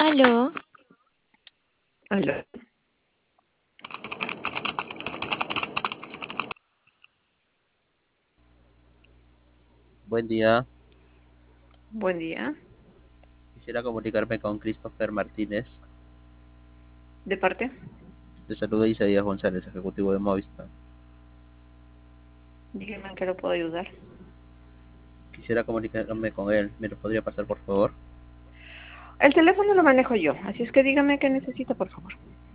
Aló, Aló. Buen día, Buen día. quisiera comunicarme con Christopher Martínez. ¿De parte? Te saluda Isaías González, ejecutivo de Movistar. Dígame en qué lo puedo ayudar. Quisiera comunicarme con él. ¿Me lo podría pasar, por favor? El teléfono lo manejo yo, así es que dígame qué necesita, por favor.